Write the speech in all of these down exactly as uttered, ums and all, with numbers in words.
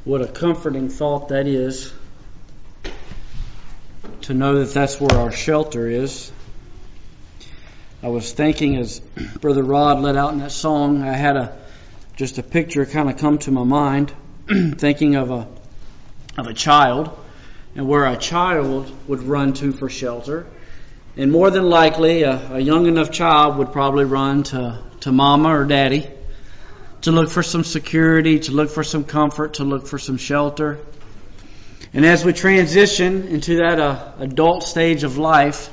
What a comforting thought that is, to know that that's where our shelter is. I was thinking as Brother Rod let out in that song, I had a just a picture kind of come to my mind, thinking of a of a child, and where a child would run to for shelter. And more than likely, a, a young enough child would probably run to, to mama or daddy to look for some security, to look for some comfort, to look for some shelter. And as we transition into that uh, adult stage of life,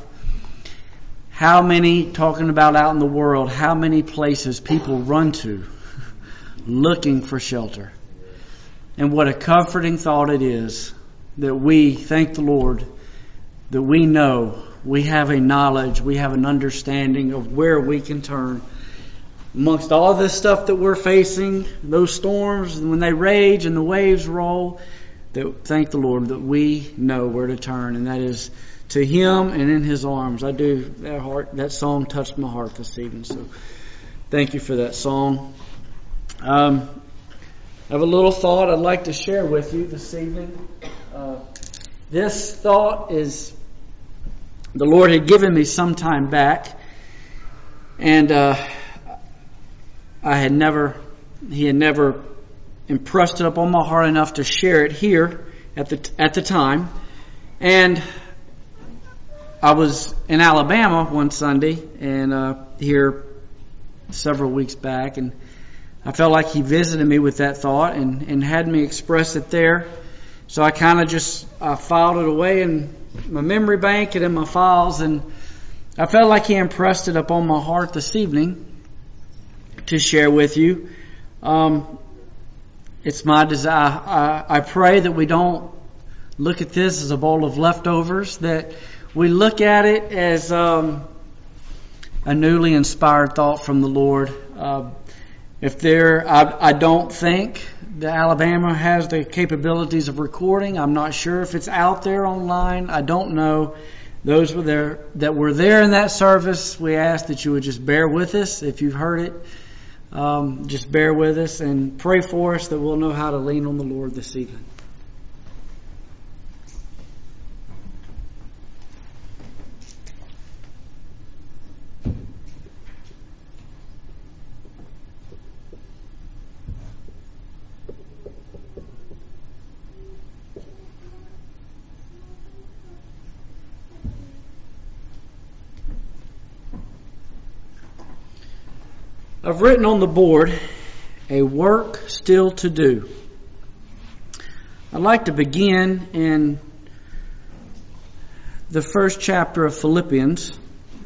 how many, talking about out in the world, how many places people run to looking for shelter. And what a comforting thought it is that we, thank the Lord, that we know, we have a knowledge, we have an understanding of where we can turn. Amongst all this stuff that we're facing, those storms, when they rage and the waves roll, that thank the Lord that we know where to turn, and that is to Him and in His arms. I do, that heart, that song touched my heart this evening, so thank you for that song. Um, I have a little thought I'd like to share with you this evening. Uh, this thought is, the Lord had given me some time back, and uh, I had never, He had never impressed it up on my heart enough to share it here at the at the time. And I was in Alabama one Sunday, and uh, here several weeks back, and I felt like He visited me with that thought and, and had me express it there. So I kind of just uh, filed it away in my memory bank and in my files, and I felt like He impressed it upon my heart this evening to share with you. Um, it's my desire. I, I pray that we don't look at this as a bowl of leftovers, that we look at it as um, a newly inspired thought from the Lord. Uh, if there, I, I don't think that Alabama has the capabilities of recording. I'm not sure if it's out there online. I don't know. Those were there that were there in that service. We ask that you would just bear with us if you've heard it. Um, just bear with us and pray for us that we'll know how to lean on the Lord this evening. I've written on the board, a work still to do. I'd like to begin in the first chapter of Philippians.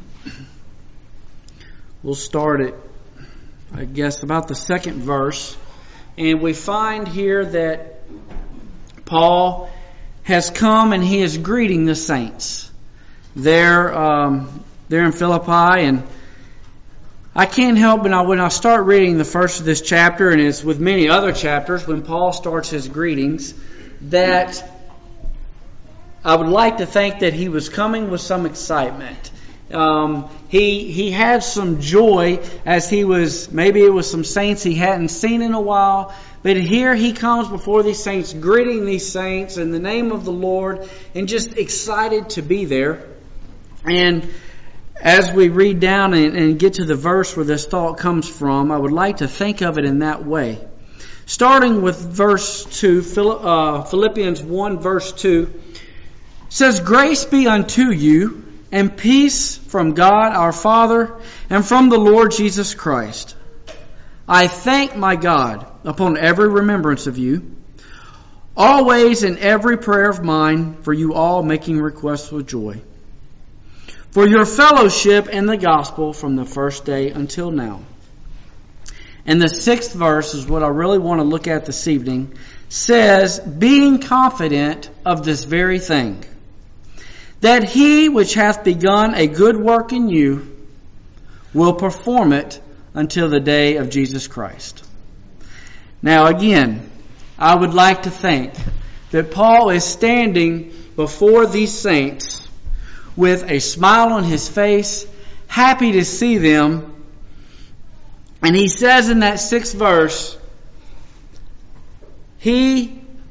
We'll start at, I guess, about the second verse. And we find here that Paul has come and he is greeting the saints there, um, there in Philippi. And I can't help but when I start reading the first of this chapter, and it's with many other chapters, when Paul starts his greetings, that I would like to think that he was coming with some excitement. Um, he he had some joy as he was, maybe it was some saints he hadn't seen in a while, but here he comes before these saints, greeting these saints in the name of the Lord, and just excited to be there. And as we read down and, and get to the verse where this thought comes from, I would like to think of it in that way. Starting with verse two, Philippians one verse two, says, "Grace be unto you, and peace from God our Father, and from the Lord Jesus Christ. I thank my God upon every remembrance of you, always in every prayer of mine, for you all making requests with joy, for your fellowship in the gospel from the first day until now." And the sixth verse is what I really want to look at this evening. Says, "Being confident of this very thing, that he which hath begun a good work in you will perform it until the day of Jesus Christ." Now again, I would like to think that Paul is standing before these saints with a smile on his face, happy to see them. And he says in that sixth verse, he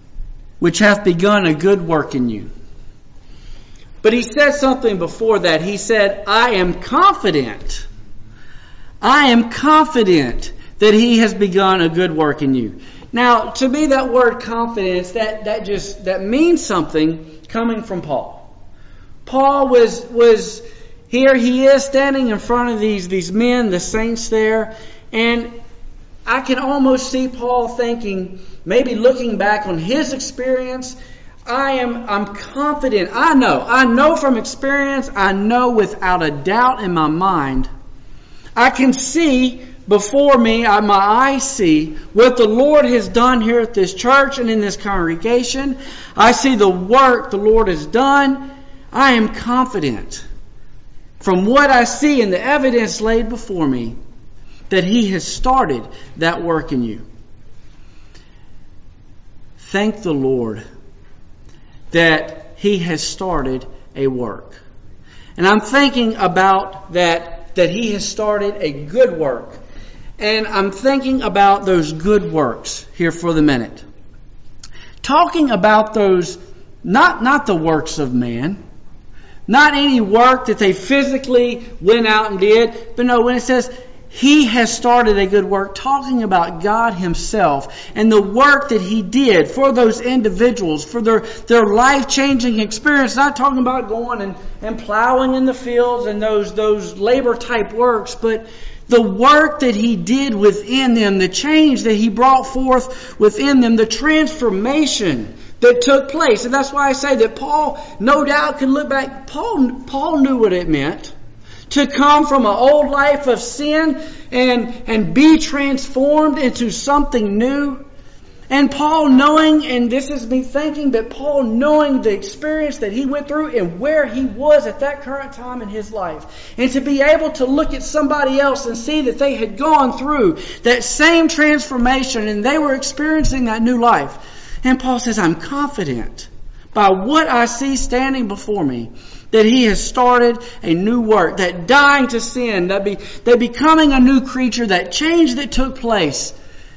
which hath begun a good work in you. But he said something before that. He said, I am confident. I am confident that he has begun a good work in you. Now, to me, that word confidence, that, that just, that means something coming from Paul. Paul was, was, here he is standing in front of these, these men, the saints there, and I can almost see Paul thinking, maybe looking back on his experience, I am, I'm confident, I know, I know from experience, I know without a doubt in my mind, I can see before me, I, my eyes see what the Lord has done here at this church and in this congregation. I see the work the Lord has done. I am confident from what I see and the evidence laid before me that He has started that work in you. Thank the Lord that He has started a work. And I'm thinking about that, that He has started a good work. And I'm thinking about those good works here for the minute. Talking about those, not, not the works of man, not any work that they physically went out and did, but no, when it says He has started a good work, talking about God Himself and the work that He did for those individuals, for their, their life-changing experience. Not talking about going and, and plowing in the fields and those, those labor-type works, but the work that He did within them, the change that He brought forth within them, the transformation that took place. And that's why I say that Paul, no doubt, can look back. Paul, Paul knew what it meant to come from an old life of sin and, and be transformed into something new. And Paul knowing, and this is me thinking, but Paul knowing the experience that he went through and where he was at that current time in his life. And to be able to look at somebody else and see that they had gone through that same transformation and they were experiencing that new life. And Paul says, I'm confident by what I see standing before me that He has started a new work, that dying to sin, that, be, that becoming a new creature, that change that took place.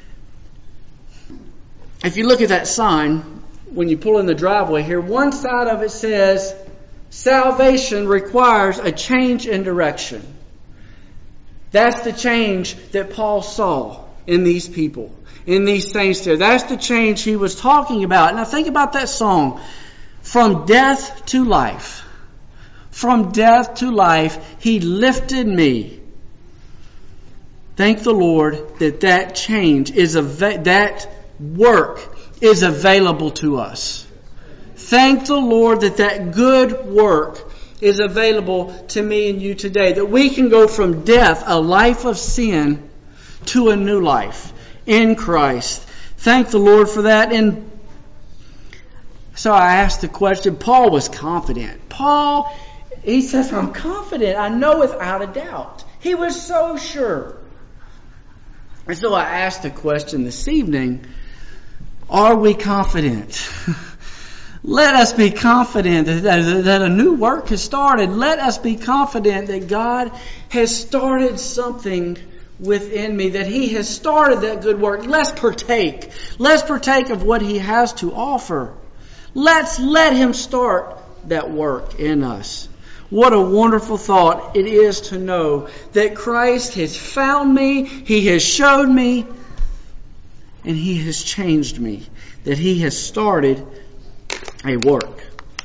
If you look at that sign, when you pull in the driveway here, one side of it says, salvation requires a change in direction. That's the change that Paul saw in these people, in these saints there. That's the change he was talking about. And I think about that song, From Death to Life. From death to life, He lifted me. Thank the Lord that that change is a, that work is available to us. Thank the Lord that that good work is available to me and you today. That we can go from death, a life of sin, to a new life in Christ. Thank the Lord for that. And so I asked the question. Paul was confident. Paul, he says, I'm confident. I know without a doubt. He was so sure. And so I asked the question this evening, are we confident? Let us be confident that, that a new work has started. Let us be confident that God has started something within me, that He has started that good work. Let's partake. Let's partake of what He has to offer. Let's let Him start that work in us. What a wonderful thought it is to know that Christ has found me, He has showed me, and He has changed me. That He has started a work.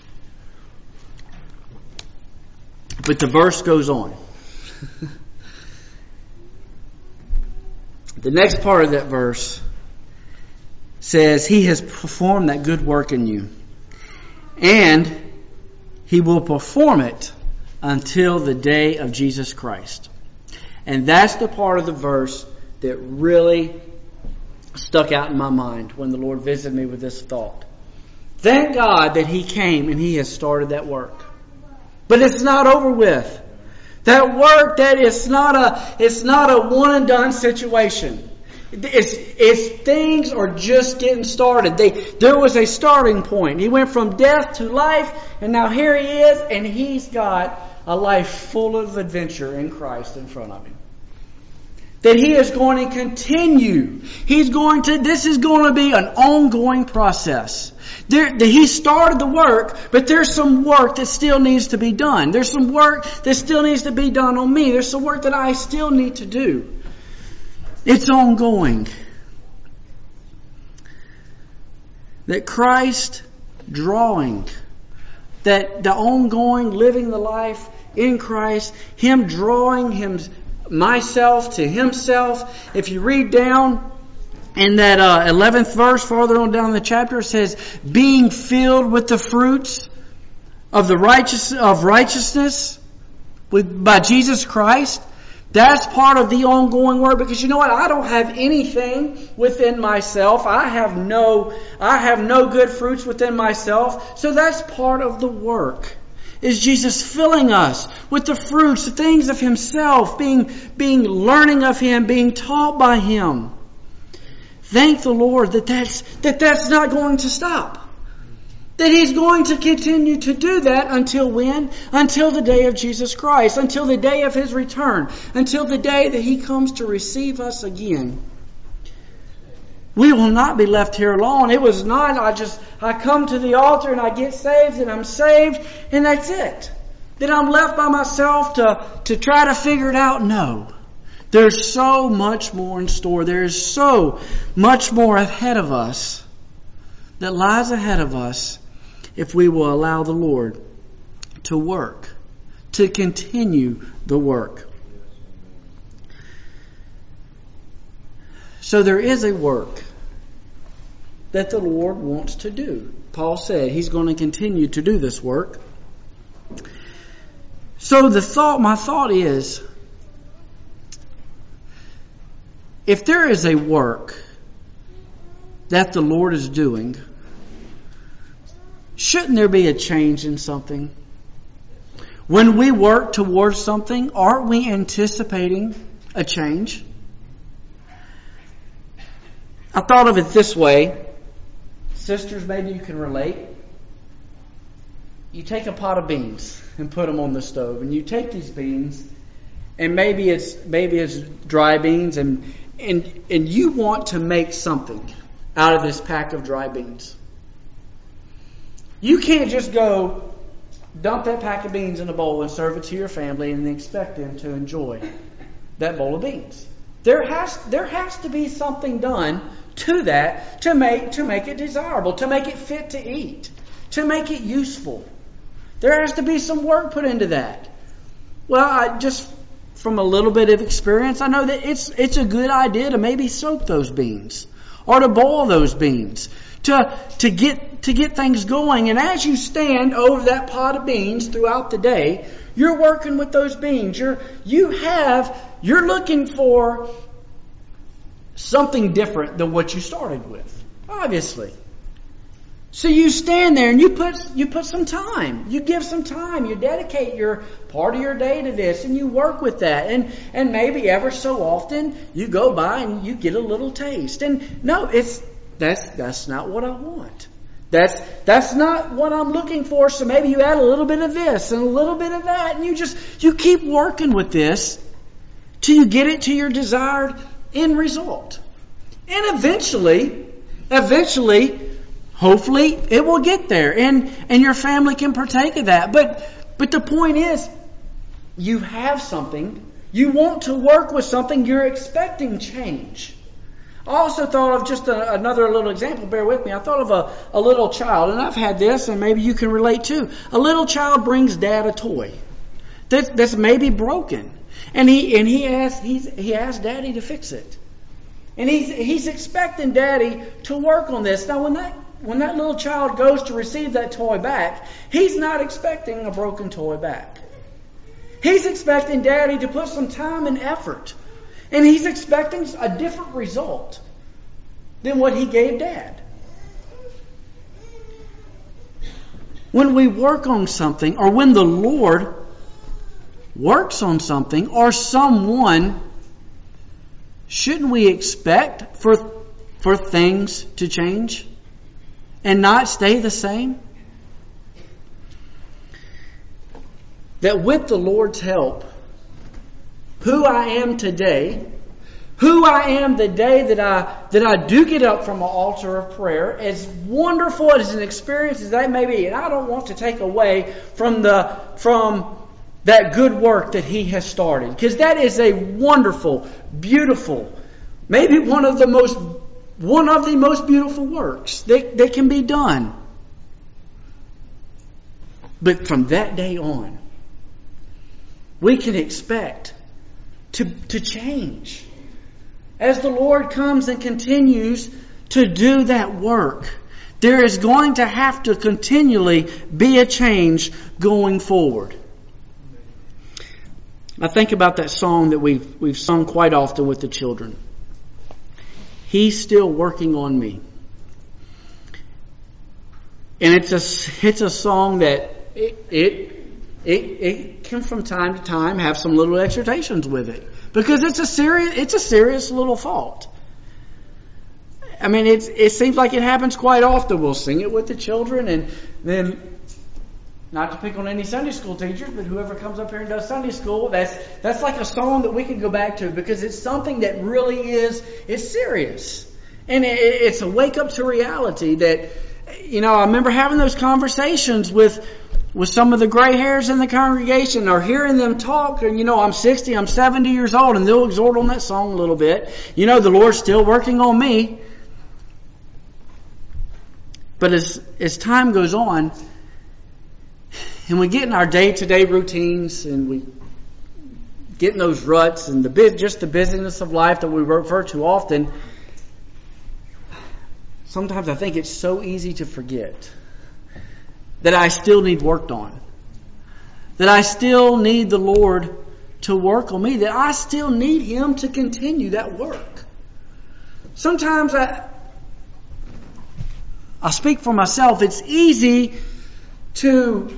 But the verse goes on. The next part of that verse says, He has performed that good work in you. And He will perform it until the day of Jesus Christ. And that's the part of the verse that really stuck out in my mind when the Lord visited me with this thought. Thank God that He came and He has started that work. But it's not over with. That work, that it's not a, it's not a one and done situation. It's, it's things are just getting started. They, there was a starting point. He went from death to life, and now here He is, and He's got a life full of adventure in Christ in front of Him. that He is going to continue. He's going to, this is going to be an ongoing process. There, the, he started the work, but there's some work that still needs to be done. There's some work that still needs to be done on me. There's some work that I still need to do. It's ongoing. That Christ drawing, that the ongoing living the life in Christ, Him drawing Him, myself to Himself. If you read down in that uh, eleventh verse, farther on down in the chapter, it says, being filled with the fruits of the righteous of righteousness with by Jesus Christ. That's part of the ongoing work, because you know what? I don't have anything within myself. I have no, I have no good fruits within myself. So that's part of the work. Is Jesus filling us with the fruits, the things of Himself, being, being learning of Him, being taught by Him. Thank the Lord that that's, that that's not going to stop. That He's going to continue to do that until when? Until the day of Jesus Christ. Until the day of His return. Until the day that He comes to receive us again. We will not be left here alone. It was not, I just, I come to the altar and I get saved and I'm saved and that's it. That I'm left by myself to, to try to figure it out. No. There's so much more in store. There's so much more ahead of us that lies ahead of us if we will allow the Lord to work, to continue the work. So there is a work that the Lord wants to do. Paul said He's going to continue to do this work. So the thought, my thought is, if there is a work that the Lord is doing, shouldn't there be a change in something? When we work towards something, aren't we anticipating a change? I thought of it this way. Sisters, maybe you can relate. You take a pot of beans and put them on the stove, and you take these beans, and maybe it's maybe it's dry beans, and and and you want to make something out of this pack of dry beans. You can't just go dump that pack of beans in a bowl and serve it to your family and expect them to enjoy that bowl of beans. There has there has to be something done to that to make to make it desirable, to make it fit to eat, to make it useful. There has to be some work put into that. Well, I just from a little bit of experience, I know that it's it's a good idea to maybe soak those beans or to boil those beans to to get to get things going. And as you stand over that pot of beans throughout the day, you're working with those beans. You're you have you're looking for something different than what you started with, obviously. So you stand there and you put you put some time. You give some time. You dedicate your part of your day to this, and you work with that. And and maybe ever so often you go by and you get a little taste. And no, it's that's that's not what I want. That's that's not what I'm looking for. So maybe you add a little bit of this and a little bit of that, and you just you keep working with this till you get it to your desired end result. And eventually, eventually. Hopefully it will get there, and, and your family can partake of that. But but the point is, you have something, you want to work with something, you're expecting change. I also thought of just a, another little example, bear with me. I thought of a, a little child, and I've had this, and maybe you can relate too. A little child brings dad a toy that, that's maybe broken, and he and he asks he's, he asks daddy to fix it. And he's, he's expecting daddy to work on this. Now when that When that little child goes to receive that toy back, he's not expecting a broken toy back. He's expecting daddy to put some time and effort. And he's expecting a different result than what he gave dad. When we work on something, or when the Lord works on something, or someone, shouldn't we expect for, for things to change? And not stay the same? That with the Lord's help, who I am today who I am the day that I that I do get up from an altar of prayer, as wonderful as an experience as that may be. And I don't want to take away from the from that good work that He has started, because that is a wonderful, beautiful, maybe one of the most one of the most beautiful works that, that can be done. But from that day on, we can expect to, to change. As the Lord comes and continues to do that work, there is going to have to continually be a change going forward. I think about that song that we've we've sung quite often with the children. He's still working on me. And it's a it's a song that it it it, it can from time to time have some little exhortations with it, because it's a serious it's a serious little fault. I mean, it's it seems like it happens quite often. We'll sing it with the children, and then, not to pick on any Sunday school teachers, but whoever comes up here and does Sunday school, that's that's like a song that we can go back to, because it's something that really is is serious, and it, it's a wake up to reality. That, you know, I remember having those conversations with with some of the gray hairs in the congregation, or hearing them talk. And, you know, I'm sixty, I'm seventy years old, and they'll exhort on that song a little bit. You know, the Lord's still working on me. But as as time goes on, and we get in our day-to-day routines, and we get in those ruts, and the just the busyness of life that we refer to often, sometimes I think it's so easy to forget that I still need worked on, that I still need the Lord to work on me, that I still need Him to continue that work. Sometimes I, I speak for myself. It's easy to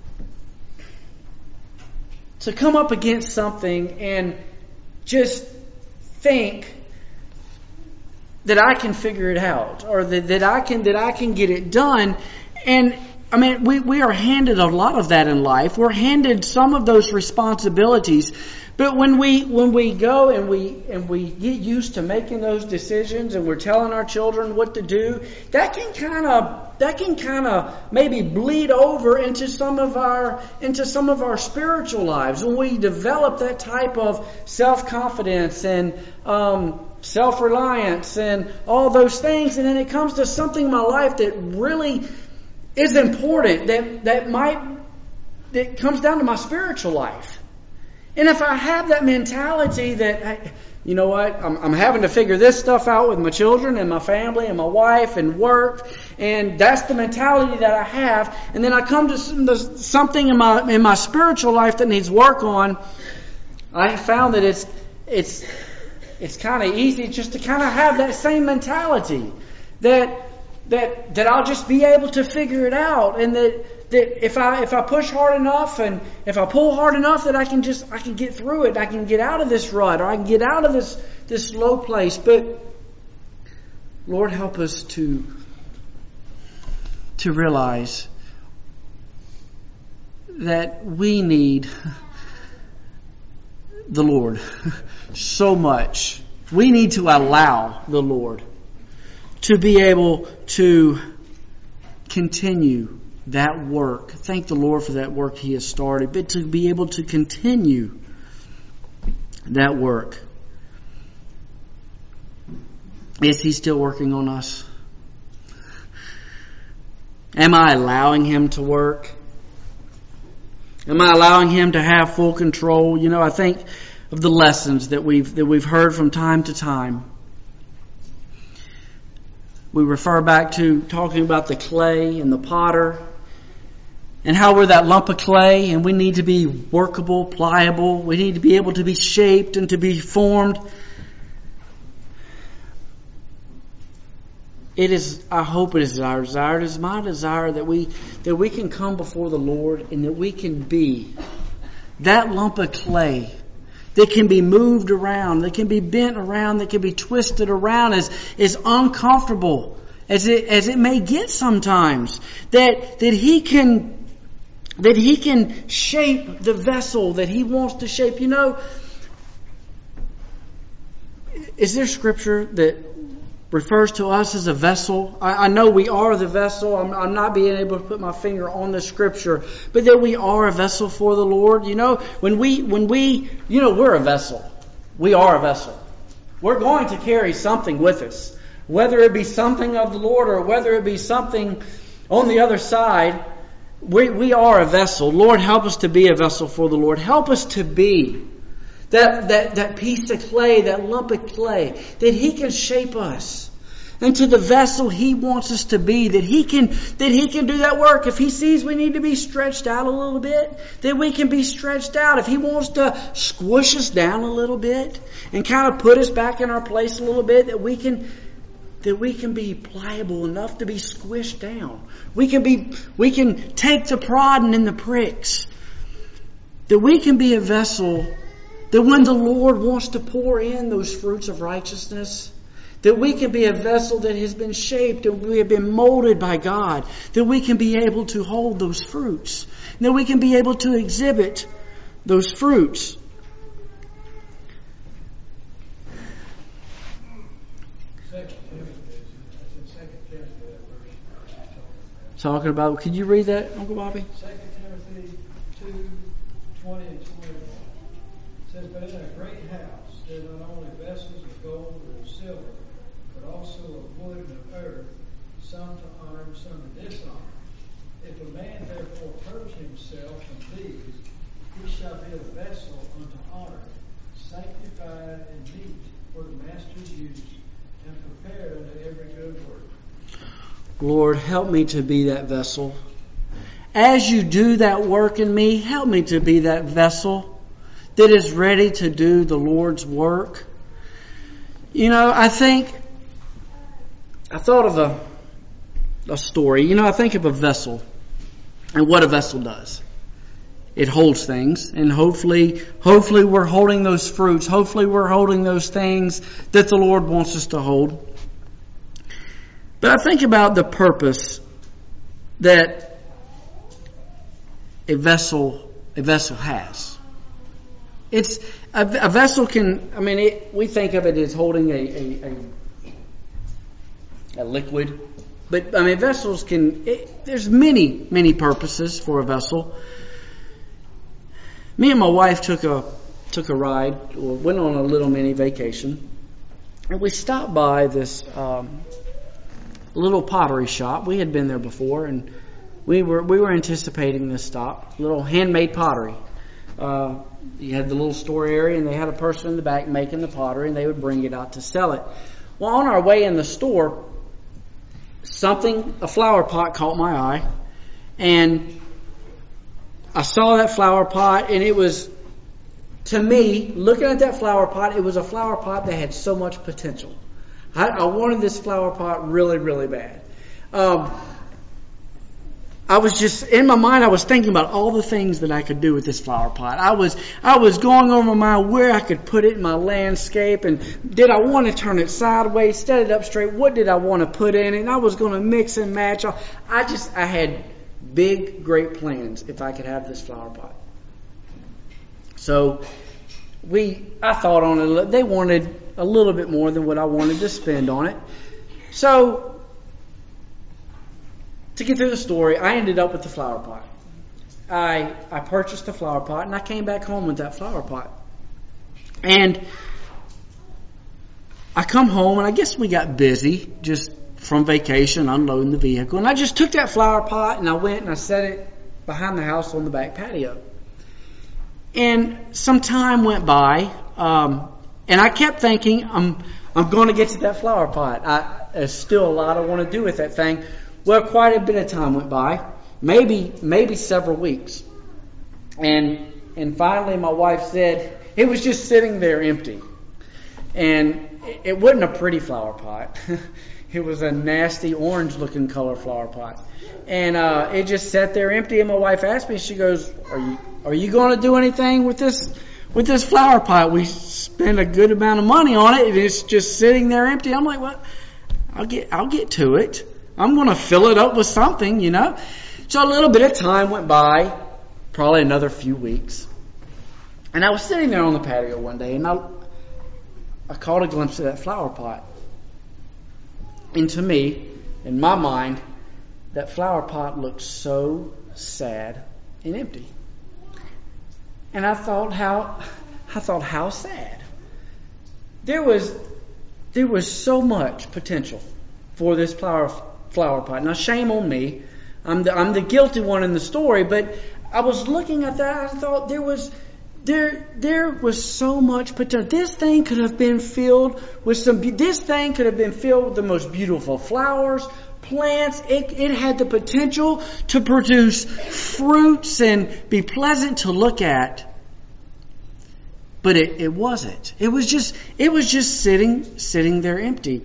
to come up against something and just think that I can figure it out, or that, that I can that I can get it done. And I mean, we, we are handed a lot of that in life. We're handed some of those responsibilities. But when we when we go and we and we get used to making those decisions, and we're telling our children what to do, that can kind of that can kind of maybe bleed over into some of our into some of our spiritual lives, when we develop that type of self-confidence and um, self-reliance and all those things, and then it comes to something in my life that really is important, that that might that comes down to my spiritual life. And if I have that mentality that, I, you know what, I'm, I'm having to figure this stuff out with my children and my family and my wife and work, and that's the mentality that I have, and then I come to something in my in my spiritual life that needs work on, I have found that it's it's it's kind of easy just to kind of have that same mentality, that that that I'll just be able to figure it out, and that. That if I if I push hard enough, and if I pull hard enough, that I can just I can get through it. I can get out of this rut, or I can get out of this this low place. But Lord, help us to to realize that we need the Lord so much. We need to allow the Lord to be able to continue that work. Thank the Lord for that work He has started, but to be able to continue that work. Is He still working on us? Am I allowing Him to work? Am I allowing Him to have full control? You know, I think of the lessons that we've that we've heard from time to time. We refer back to talking about the clay and the potter, and how we're that lump of clay, and we need to be workable, pliable. We need to be able to be shaped and to be formed. It is, I hope it is our desire, it is my desire that we that we can come before the Lord, and that we can be that lump of clay that can be moved around, that can be bent around, that can be twisted around, as as uncomfortable as it as it may get sometimes. That that He can that He can shape the vessel that He wants to shape. You know, is there scripture that refers to us as a vessel? I, I know we are the vessel. I'm, I'm not being able to put my finger on the scripture, but that we are a vessel for the Lord. You know, when we, when we, you know, we're a vessel. We are a vessel. We're going to carry something with us, whether it be something of the Lord or whether it be something on the other side. We, we are a vessel. Lord, help us to be a vessel for the Lord. Help us to be that, that, that piece of clay, that lump of clay, that He can shape us into the vessel He wants us to be, that He can, that He can do that work. If He sees we need to be stretched out a little bit, that we can be stretched out. If He wants to squish us down a little bit and kind of put us back in our place a little bit, that we can, that we can be pliable enough to be squished down. We can be, we can take the prodding and the pricks. That we can be a vessel that when the Lord wants to pour in those fruits of righteousness, that we can be a vessel that has been shaped and we have been molded by God. That we can be able to hold those fruits. That we can be able to exhibit those fruits. Talking about, can you read that, Uncle Bobby? Second Timothy two, twenty and twenty-one. It says, but in a great house there are not only vessels of gold and of silver, but also of wood and of earth, some to honor and some to dishonor. If a man therefore purge himself from these, he shall be a vessel unto honor, sanctified and meet for the master's use, and prepared unto every good work. Lord, help me to be that vessel. As you do that work in me, help me to be that vessel that is ready to do the Lord's work. You know, I think, I thought of a, a story. You know, I think of a vessel and what a vessel does. It holds things, and hopefully, hopefully we're holding those fruits. Hopefully we're holding those things that the Lord wants us to hold. But I think about the purpose that a vessel a vessel has. It's a, a vessel can. I mean, it, we think of it as holding a, a, a, a liquid, but I mean, vessels can. It, there's many many purposes for a vessel. Me and my wife took a took a ride, or went on a little mini vacation, and we stopped by this. Um, little pottery shop. We had been there before, and we were we were anticipating this stop. Little handmade pottery. Uh, you had the little store area, and they had a person in the back making the pottery, and they would bring it out to sell it. Well, on our way in the store, something, a flower pot caught my eye, and I saw that flower pot, and it was, to me, looking at that flower pot, it was a flower pot that had so much potential. I, I wanted this flower pot really, really bad. Um, I was just, in my mind, I was thinking about all the things that I could do with this flower pot. I was, I was going over my mind where I could put it in my landscape, and did I want to turn it sideways, set it up straight? What did I want to put in it? And I was going to mix and match. I just, I had big, great plans if I could have this flower pot. So, we, I thought on it. They wanted a little bit more than what I wanted to spend on it. So, to get through the story, I ended up with the flower pot. I I purchased the flower pot, and I came back home with that flower pot. And I come home, and I guess we got busy just from vacation, unloading the vehicle. And I just took that flower pot, and I went and I set it behind the house on the back patio. And some time went by, um, and I kept thinking, I'm I'm going to get to that flower pot. I, there's still a lot I want to do with that thing. Well, quite a bit of time went by, maybe maybe several weeks, and and finally my wife said it was just sitting there empty, and it wasn't a pretty flower pot. It was a nasty orange-looking color flower pot, and uh, it just sat there empty. And my wife asked me, she goes, "Are you are you going to do anything with this with this flower pot? We spent a good amount of money on it, and it's just sitting there empty." I'm like, "Well, I'll get I'll get to it. I'm going to fill it up with something, you know." So a little bit of time went by, probably another few weeks, and I was sitting there on the patio one day, and I I caught a glimpse of that flower pot. And to me, in my mind, that flower pot looked so sad and empty. And I thought how I thought how sad. There was there was so much potential for this flower flower pot. Now shame on me. I'm the I'm the guilty one in the story, but I was looking at that, I thought there was There, there was so much potential. This thing could have been filled with some. This thing could have been filled with the most beautiful flowers, plants. It, it had the potential to produce fruits and be pleasant to look at. But it, it wasn't. It was just. It was just sitting, sitting there empty.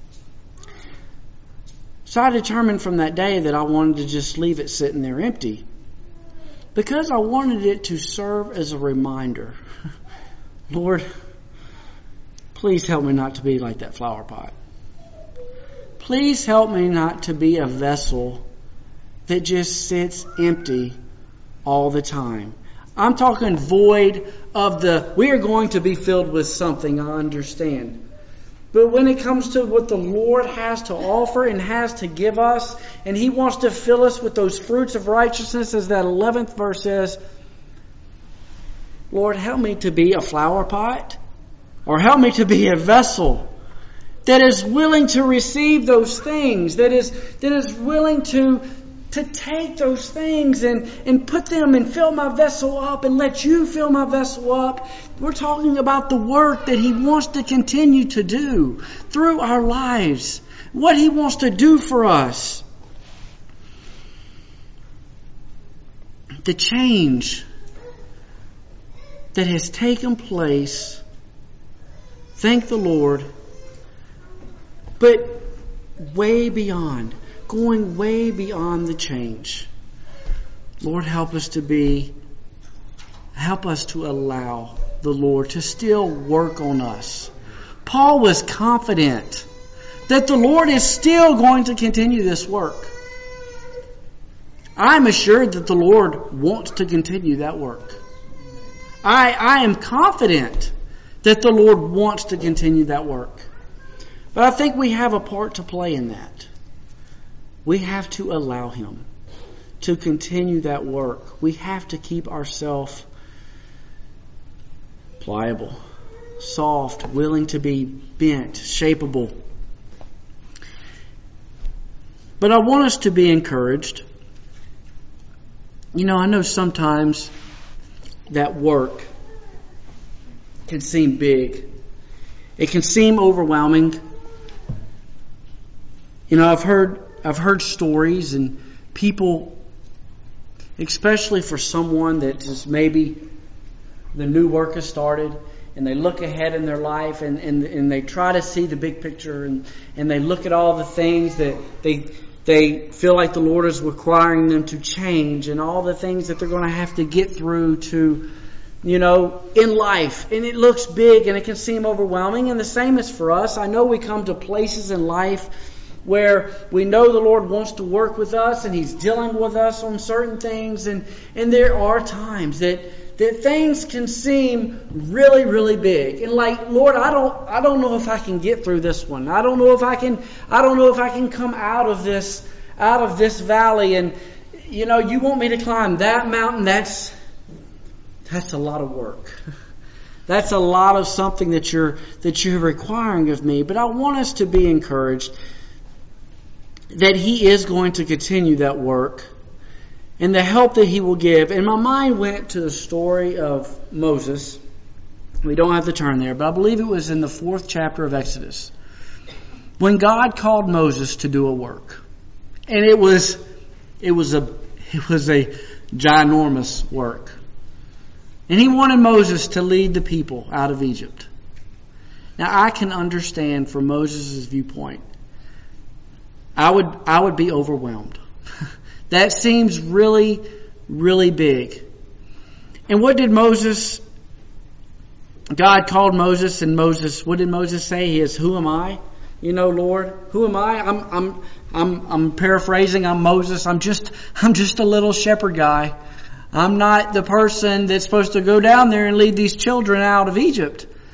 So I determined from that day that I wanted to just leave it sitting there empty. Because I wanted it to serve as a reminder. Lord, please help me not to be like that flower pot. Please help me not to be a vessel that just sits empty all the time. I'm talking void of the, we are going to be filled with something, I understand. But when it comes to what the Lord has to offer and has to give us, and He wants to fill us with those fruits of righteousness, as that eleventh verse says, Lord, help me to be a flower pot, or help me to be a vessel that is willing to receive those things, that is that is willing to to take those things and, and put them and fill my vessel up and let you fill my vessel up. We're talking about the work that He wants to continue to do through our lives. What He wants to do for us. The change that has taken place, thank the Lord, but way beyond. Going way beyond the change. Lord, help us to be, help us to allow the Lord to still work on us. Paul was confident that the Lord is still going to continue this work. I'm assured that the Lord wants to continue that work. I, I am confident that the Lord wants to continue that work. But I think we have a part to play in that. We have to allow Him to continue that work. We have to keep ourselves pliable, soft, willing to be bent, shapeable. But I want us to be encouraged. You know, I know sometimes that work can seem big. It can seem overwhelming. You know, I've heard I've heard stories and people, especially for someone that is maybe the new work has started and they look ahead in their life and, and, and they try to see the big picture and, and they look at all the things that they they feel like the Lord is requiring them to change and all the things that they're going to have to get through to, you know, in life. And it looks big and it can seem overwhelming. And the same is for us. I know we come to places in life where we know the Lord wants to work with us and He's dealing with us on certain things. And, and there are times that, that things can seem really, really big. And like, Lord, I don't, I don't know if I can get through this one. I don't know if I can, I don't know if I can come out of this, out of this valley. And, you know, you want me to climb that mountain. That's, that's a lot of work. That's a lot of something that you're, that you're requiring of me. But I want us to be encouraged that He is going to continue that work and the help that He will give. And my mind went to the story of Moses. We don't have to turn there, but I believe it was in the fourth chapter of Exodus when God called Moses to do a work. And it was, it was a, it was a ginormous work. And He wanted Moses to lead the people out of Egypt. Now I can understand from Moses' viewpoint, I would I would be overwhelmed. That seems really, really big. And what did Moses, God called Moses and Moses, what did Moses say? He is, who am I? You know, Lord, who am I? I'm I'm I'm I'm paraphrasing, I'm Moses. I'm just I'm just a little shepherd guy. I'm not the person that's supposed to go down there and lead these children out of Egypt.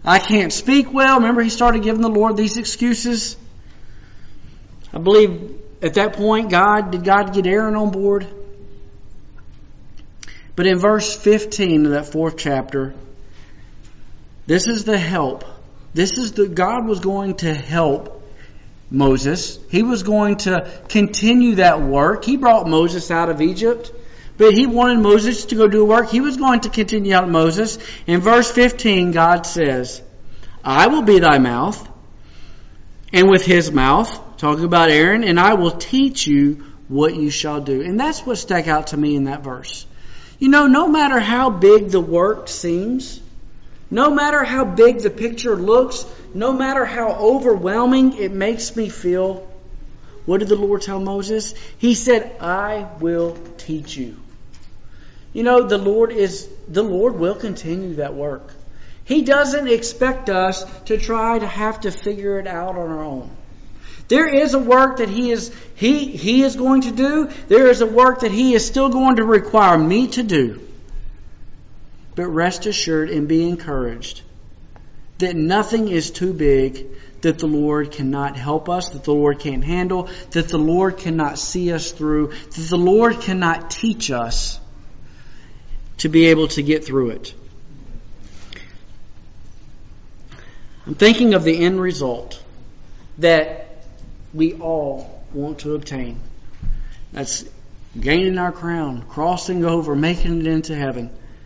I can't speak well. Remember, he started giving the Lord these excuses. I believe at that point, God, did God get Aaron on board? But in verse fifteen of that fourth chapter, this is the help. This is the, God was going to help Moses. He was going to continue that work. He brought Moses out of Egypt, but he wanted Moses to go do work. He was going to continue out Moses. In verse fifteen, God says, I will be thy mouth, and with his mouth, talking about Aaron, and I will teach you what you shall do. And that's what stuck out to me in that verse. You know, no matter how big the work seems, no matter how big the picture looks, no matter how overwhelming it makes me feel, what did the Lord tell Moses? He said, I will teach you. You know, the Lord is, the Lord will continue that work. He doesn't expect us to try to have to figure it out on our own. There is a work that He is He He is going to do. There is a work that He is still going to require me to do. But rest assured and be encouraged that nothing is too big that the Lord cannot help us, that the Lord can't handle, that the Lord cannot see us through, that the Lord cannot teach us to be able to get through it. I'm thinking of the end result that we all want to obtain. That's gaining our crown, crossing over, making it into heaven.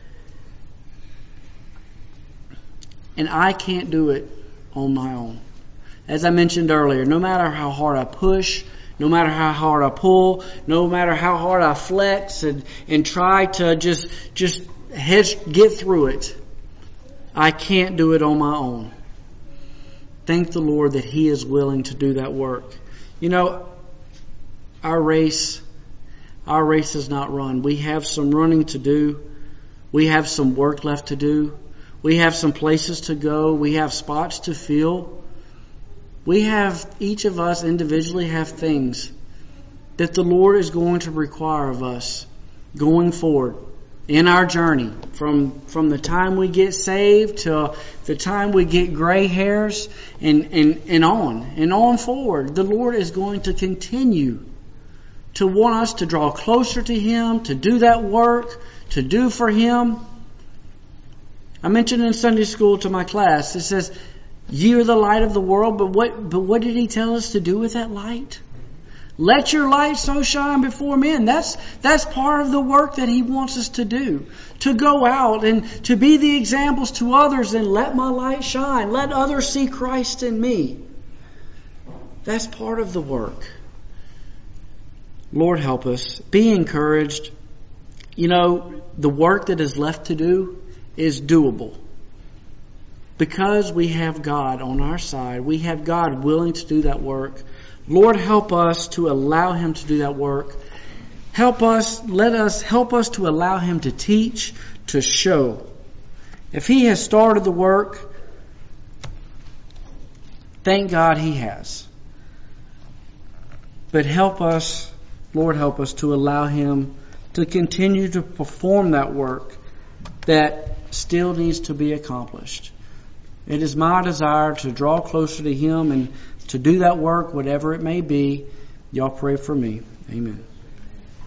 And I can't do it on my own. As I mentioned earlier, no matter how hard I push, no matter how hard I pull, no matter how hard I flex and, and try to just, just hedge, get through it, I can't do it on my own. Thank the Lord that He is willing to do that work. You know, our race, our race is not run. We have some running to do. We have some work left to do. We have some places to go. We have spots to fill. We have, each of us individually have things that the Lord is going to require of us going forward in our journey. From, from the time we get saved to the time we get gray hairs and, and, and on and on forward. The Lord is going to continue to want us to draw closer to Him, to do that work, to do for Him. I mentioned in Sunday school to my class, it says, "You are the light of the world," but what, but what did He tell us to do with that light? Let your light so shine before men. That's, that's part of the work that He wants us to do. To go out and to be the examples to others and let my light shine. Let others see Christ in me. That's part of the work. Lord, help us. Be encouraged. You know, the work that is left to do is doable. Because we have God on our side. We have God willing to do that work. Lord, help us to allow Him to do that work. Help us, let us, help us to allow Him to teach, to show. If He has started the work, thank God He has. But help us, Lord, help us to allow Him to continue to perform that work that still needs to be accomplished. It is my desire to draw closer to Him and to do that work, whatever it may be. Y'all pray for me. Amen.